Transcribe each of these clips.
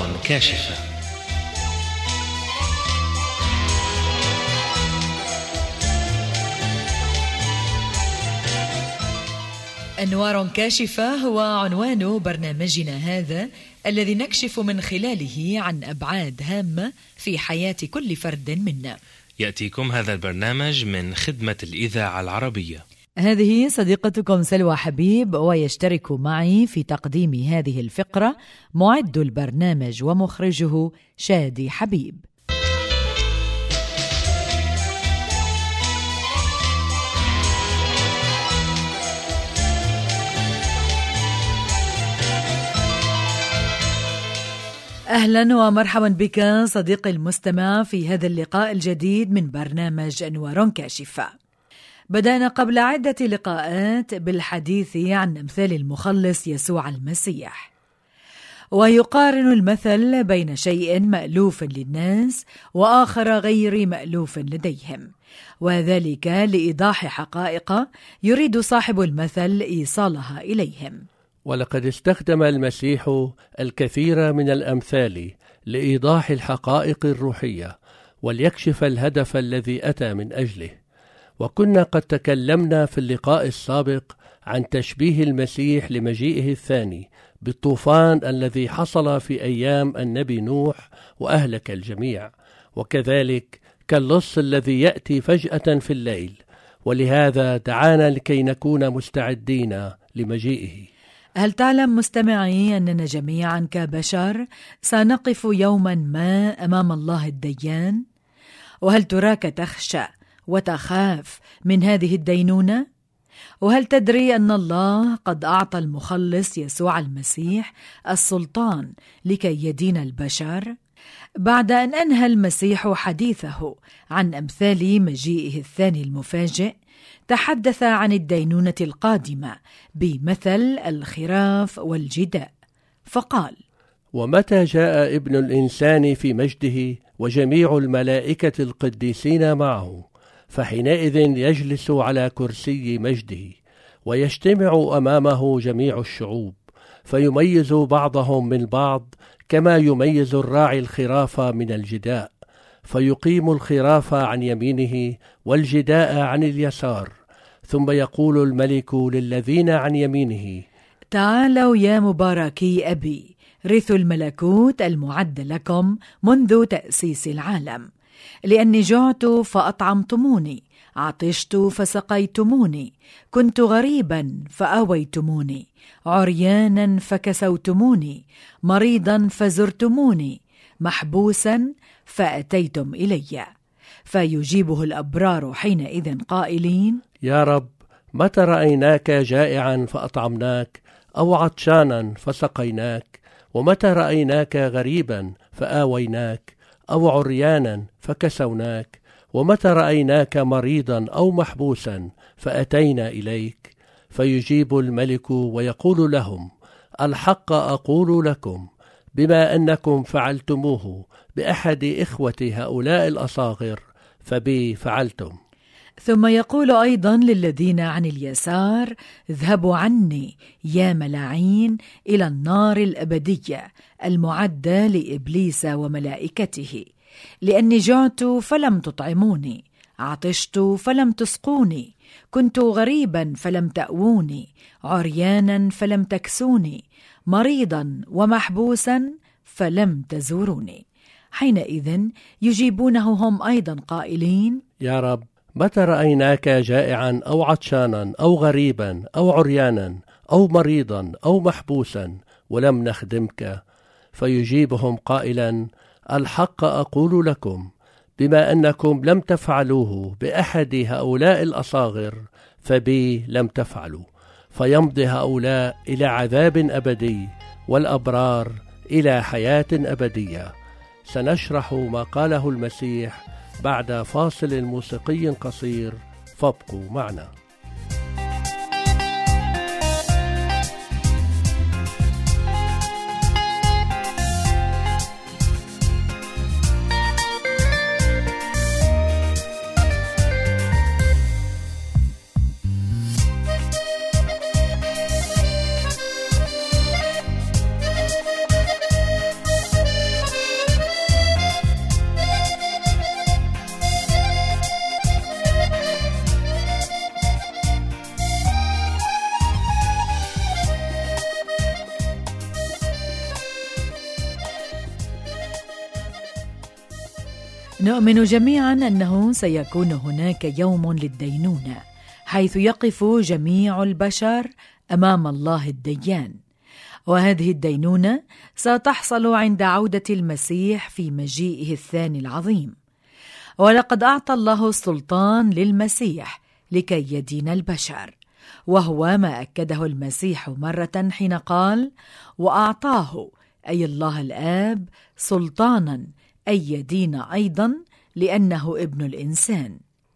كاشفة. أنوار كاشفة هو عنوان برنامجنا هذا، الذي نكشف من خلاله عن أبعاد هامة في حياة كل فرد منا. يأتيكم هذا البرنامج من خدمة الإذاعة العربية. هذه صديقتكم سلوى حبيب، ويشترك معي في تقديم هذه الفقرة معد البرنامج ومخرجه شادي حبيب. أهلا ومرحبا بك صديقي المستمع في هذا اللقاء الجديد من برنامج أنوار كاشفة. بدأنا قبل عدة لقاءات بالحديث عن أمثال المخلص يسوع المسيح، ويقارن المثل بين شيء مألوف للناس وآخر غير مألوف لديهم، وذلك لإيضاح حقائق يريد صاحب المثل إيصالها إليهم. ولقد استخدم المسيح الكثير من الأمثال لإيضاح الحقائق الروحية وليكشف الهدف الذي أتى من أجله. وكنا قد تكلمنا في اللقاء السابق عن تشبيه المسيح لمجيئه الثاني بالطوفان الذي حصل في أيام النبي نوح وأهلك الجميع، وكذلك كاللص الذي يأتي فجأة في الليل، ولهذا دعانا لكي نكون مستعدين لمجيئه. هل تعلم مستمعي أننا جميعا كبشر سنقف يوما ما أمام الله الديان؟ وهل تراك تخشى وتخاف من هذه الدينونة؟ وهل تدري أن الله قد أعطى المخلص يسوع المسيح السلطان لكي يدين البشر؟ بعد أن أنهى المسيح حديثه عن أمثال مجيئه الثاني المفاجئ، تحدث عن الدينونة القادمة بمثل الخراف والجداء، فقال: ومتى جاء ابن الإنسان في مجده وجميع الملائكة القديسين معه، فحينئذ يجلس على كرسي مجده، ويجتمع أمامه جميع الشعوب، فيميز بعضهم من بعض كما يميز الراعي الخراف من الجداء، فيقيم الخراف عن يمينه والجداء عن اليسار. ثم يقول الملك للذين عن يمينه: تعالوا يا مباركي أبي، رثوا الملكوت المعد لكم منذ تأسيس العالم، لأني جعت فأطعمتموني، عطشت فسقيتموني، كنت غريبا فآويتموني، عريانا فكسوتموني، مريضا فزرتموني، محبوسا فأتيتم إلي. فيجيبه الأبرار حينئذ قائلين: يا رب، متى رأيناك جائعا فأطعمناك، أو عطشانا فسقيناك؟ ومتى رأيناك غريبا فآويناك، أو عريانا فكسوناك؟ ومتى رأيناك مريضا أو محبوسا فأتينا إليك؟ فيجيب الملك ويقول لهم: الحق أقول لكم، بما أنكم فعلتموه بأحد إخوة هؤلاء الأصاغر فبي فعلتم. ثم يقول أيضا للذين عن اليسار: اذهبوا عني يا ملاعين إلى النار الأبدية المعدة لإبليس وملائكته، لأني جعت فلم تطعموني، عطشت فلم تسقوني، كنت غريبا فلم تأووني، عريانا فلم تكسوني، مريضا ومحبوسا فلم تزوروني. حينئذ يجيبونه هم أيضا قائلين: يا رب، متى رأيناك جائعا أو عطشانا أو غريبا أو عريانا أو مريضا أو محبوسا ولم نخدمك؟ فيجيبهم قائلا: الحق أقول لكم، بما أنكم لم تفعلوه بأحد هؤلاء الأصاغر فبي لم تفعلوا. فيمضي هؤلاء إلى عذاب أبدي، والأبرار إلى حياة أبدية. سنشرح ما قاله المسيح بعد فاصل موسيقي قصير، فابقوا معنا. نؤمن جميعا أنه سيكون هناك يوم للدينونة، حيث يقف جميع البشر أمام الله الديان، وهذه الدينونة ستحصل عند عودة المسيح في مجيئه الثاني العظيم. ولقد أعطى الله السلطان للمسيح لكي يدين البشر، وهو ما أكده المسيح مرة حين قال: وأعطاه أي الله الآب سلطانا أن يدين أيضا لأنه ابن الإنسان.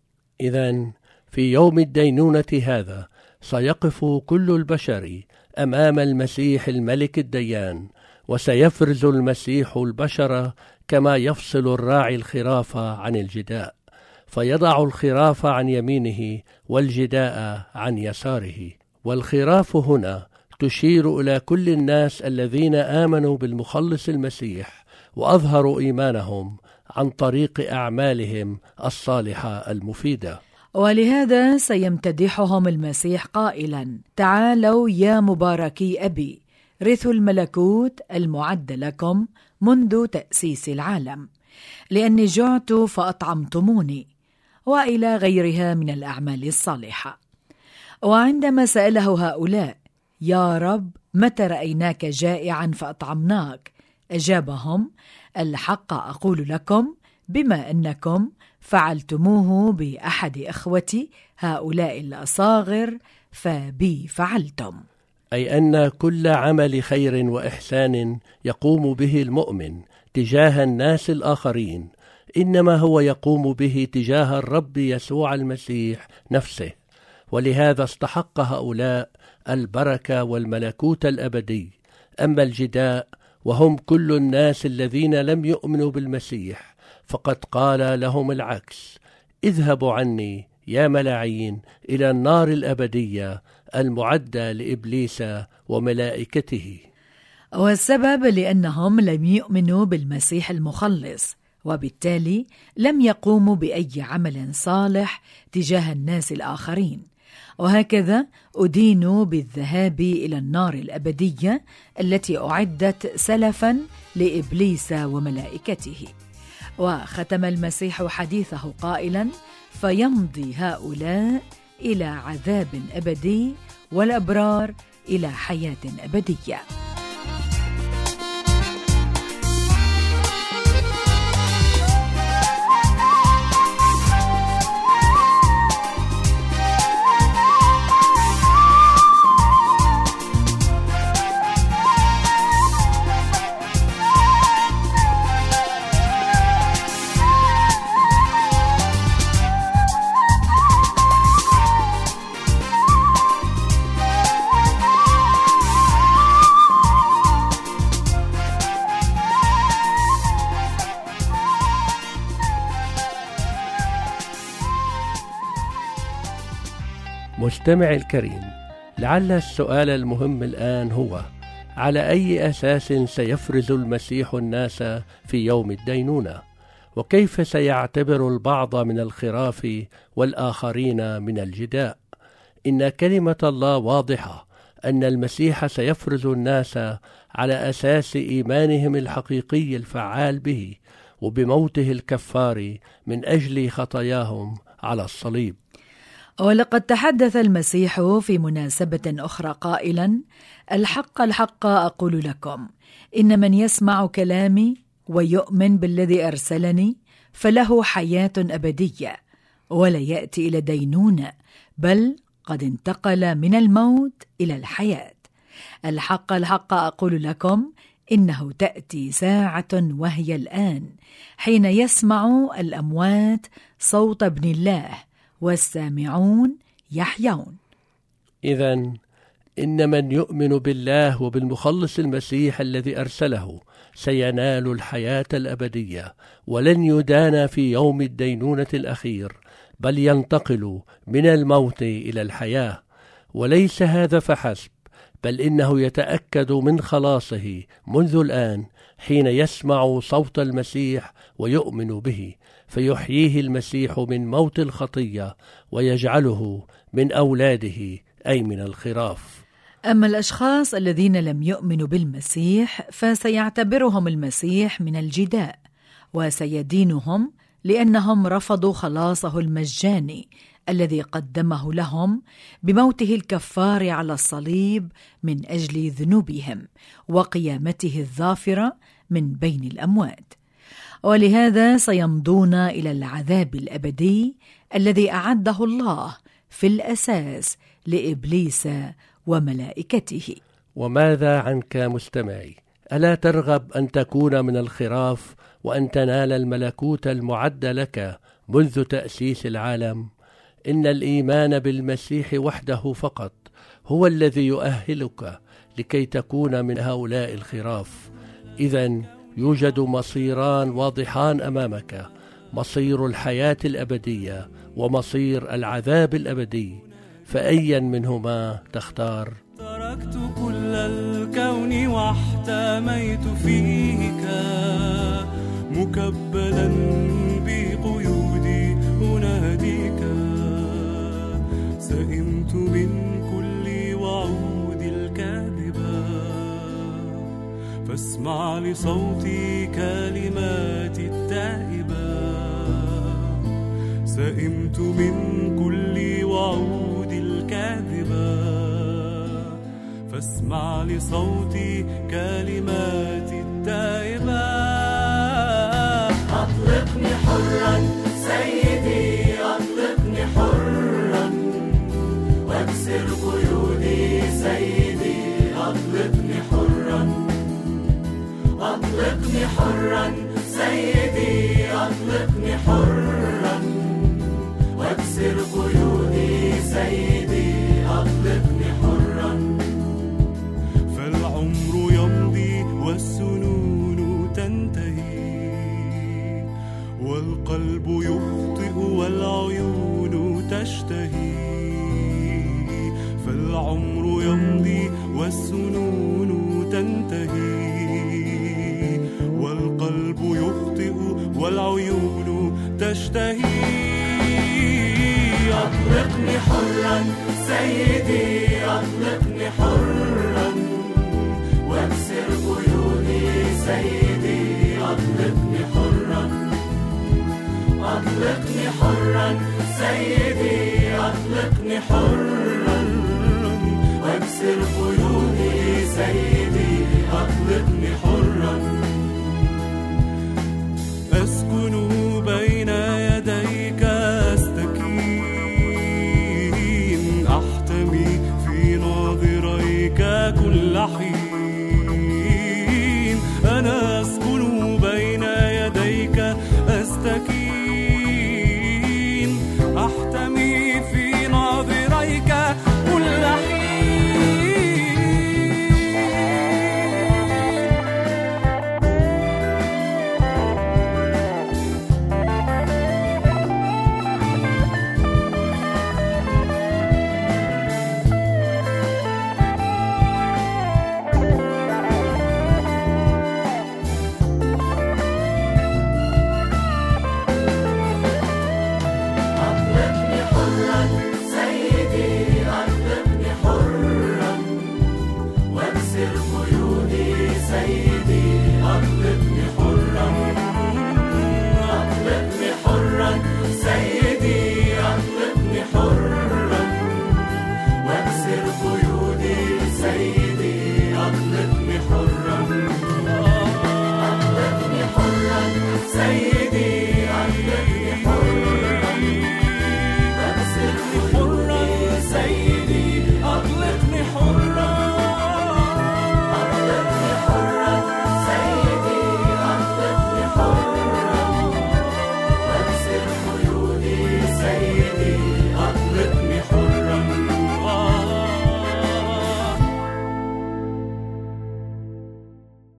إذن في يوم الدينونة هذا سيقف كل البشر أمام المسيح الملك الديان، وسيفرز المسيح البشر كما يفصل الراعي الخراف عن الجداء، فيضع الخراف عن يمينه والجداء عن يساره. والخراف هنا تشير إلى كل الناس الذين آمنوا بالمخلص المسيح وأظهروا إيمانهم عن طريق أعمالهم الصالحة المفيدة. ولهذا سيمتدحهم المسيح قائلا: تعالوا يا مباركي أبي، رثوا الملكوت المعد لكم منذ تأسيس العالم، لأني جعت فأطعمتموني، وإلى غيرها من الأعمال الصالحة. وعندما سأله هؤلاء: يا رب متى رأيناك جائعا فأطعمناك؟ أجابهم: الحق أقول لكم، بما أنكم فعلتموه بأحد إخوتي هؤلاء الأصاغر فبي فعلتم. أي أن كل عمل خير وإحسان يقوم به المؤمن تجاه الناس الآخرين إنما هو يقوم به تجاه الرب يسوع المسيح نفسه، ولهذا استحق هؤلاء البركة والملكوت الأبدي. أما الجداء وهم كل الناس الذين لم يؤمنوا بالمسيح فقد قال لهم العكس: اذهبوا عني يا ملاعين إلى النار الأبدية المعدة لإبليس وملائكته. والسبب لأنهم لم يؤمنوا بالمسيح المخلص، وبالتالي لم يقوموا بأي عمل صالح تجاه الناس الآخرين، وهكذا أدينوا بالذهاب إلى النار الأبدية التي أعدت سلفا لإبليس وملائكته. وختم المسيح حديثه قائلا: فيمضي هؤلاء إلى عذاب أبدي والأبرار إلى حياة أبدية. مستمع الكريم، لعل السؤال المهم الآن هو: على أي أساس سيفرز المسيح الناس في يوم الدينونة؟ وكيف سيعتبر البعض من الخراف والآخرين من الجداء؟ إن كلمة الله واضحة أن المسيح سيفرز الناس على أساس إيمانهم الحقيقي الفعال به وبموته الكفار من أجل خطاياهم على الصليب. ولقد تحدث المسيح في مناسبة أخرى قائلا: الحق الحق أقول لكم، إن من يسمع كلامي ويؤمن بالذي أرسلني فله حياة أبدية، ولا يأتي إلى دينونة، بل قد انتقل من الموت إلى الحياة. الحق الحق أقول لكم، إنه تأتي ساعة وهي الآن حين يسمع الأموات صوت ابن الله والسامعون يحيون. إذن إن من يؤمن بالله وبالمخلص المسيح الذي أرسله سينال الحياة الأبدية، ولن يدان في يوم الدينونة الأخير، بل ينتقل من الموت إلى الحياة. وليس هذا فحسب، بل إنه يتأكد من خلاصه منذ الآن حين يسمع صوت المسيح ويؤمن به، فيحييه المسيح من موت الخطية ويجعله من أولاده، أي من الخراف. أما الأشخاص الذين لم يؤمنوا بالمسيح فسيعتبرهم المسيح من الجداء، وسيدينهم لأنهم رفضوا خلاصه المجاني الذي قدمه لهم بموته الكفار على الصليب من أجل ذنوبهم وقيامته الظافرة من بين الأموات. ولهذا سيمضون إلى العذاب الأبدي الذي أعده الله في الأساس لإبليس وملائكته. وماذا عنك مستمعي؟ ألا ترغب أن تكون من الخراف وأن تنال الملكوت المعد لك منذ تأسيس العالم؟ إن الإيمان بالمسيح وحده فقط هو الذي يؤهلك لكي تكون من هؤلاء الخراف. إذن يوجد مصيران واضحان أمامك: مصير الحياة الأبدية ومصير العذاب الأبدي، فأيا منهما تختار؟ تركت كل الكون واحتميت فيك مكبلا بقيودي أناديك، سئمت من كل وعود الكاذبة، فاسمع لصوتي كلماتي التائبة. سئمت من كل وعود الكاذبة، فاسمع لصوتي كلماتي التائبة. أطلقني حرا سيدي، أطلقني حرا واكسر قيودي سيدي، أطلقني حرا. أطلقني حرا سيدي، أطلقني حرا واكسر قيودي سيدي، أطلقني حرا. فالعمر يمضي والسنون تنتهي، والقلب يخطئ والعيون تشتهي. فالعمر يمضي والسنون تنتهي، والقلب يخطئ والعيون تشتهي. أطلقني حرا سيدي، أطلقني حرا واكسر قيودي سيدي، أطلقني حرا. أطلقني حرا سيدي، أطلقني حرا